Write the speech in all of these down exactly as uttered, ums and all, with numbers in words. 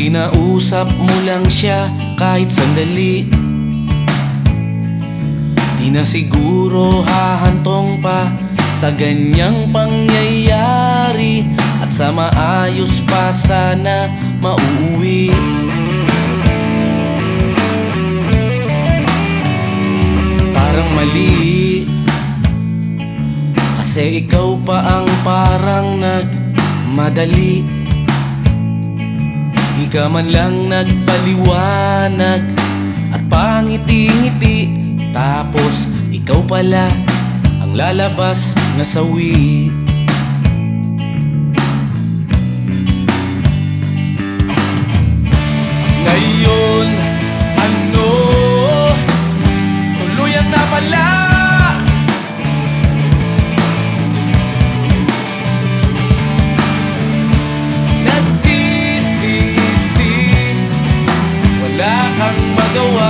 kinausap mo lang siya kahit sandali, di na siguro hahantong pa sa ganyang pangyayari, at sa maayos pa sana mauuwi. Parang mali, kasi ikaw pa ang parang nagmadali. Di ka man lang nagpaliwanag at pangiti-ngiti, tapos ikaw pala ang lalabas na sawi. Ngayon, ano, tuluyan na pala. Nagsisisi, wala kang magawa.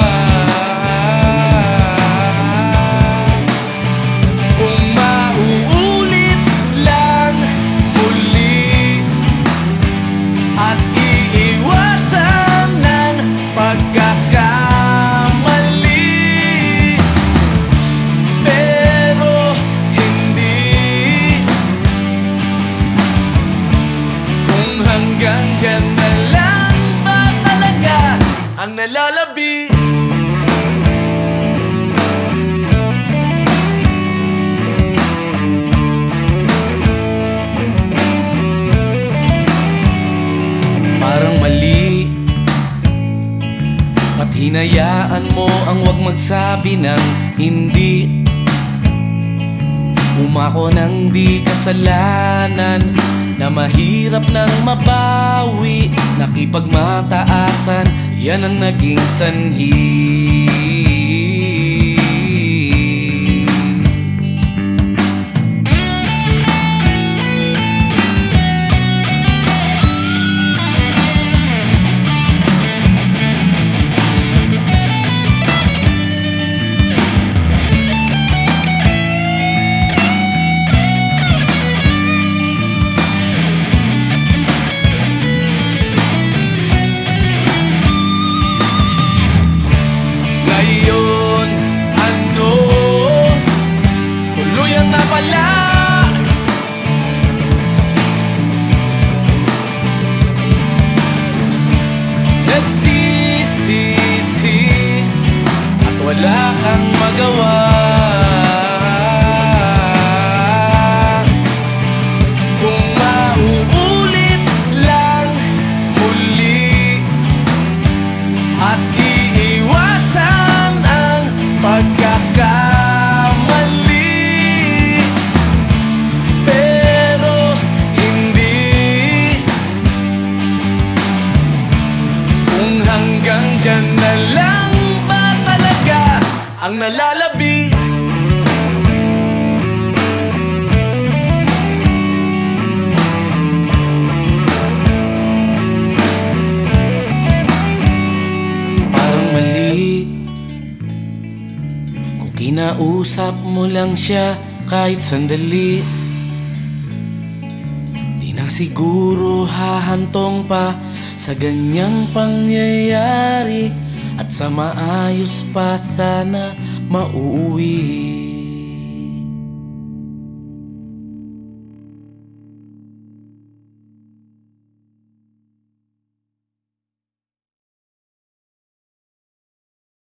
Kung mauulit lang muli at iiwasan ng pagkakamali, pero hindi. Kung hanggang dyan na lang ba talaga ang nalalabi? Parang mali, at hinayaan mo ang wag magsabi ng hindi. Umako ng di kasalanan na mahirap nang mabawi. Nakipagmataasan, yan ang naging sanhi. Ngayon, ano, tuluyan na pala. Nagsisisi at wala kang magawa. Kung mauulit lang muli at iiwasan ang pagkakamali, pero hindi. Kung hanggang dyan na lang ba talaga ang nalalabi? Parang mali, kung kinausap mo lang siya kahit sandali, di na siguro hahantong pa sa ganyang pangyayari, at sa maayos pa sana mauuwi.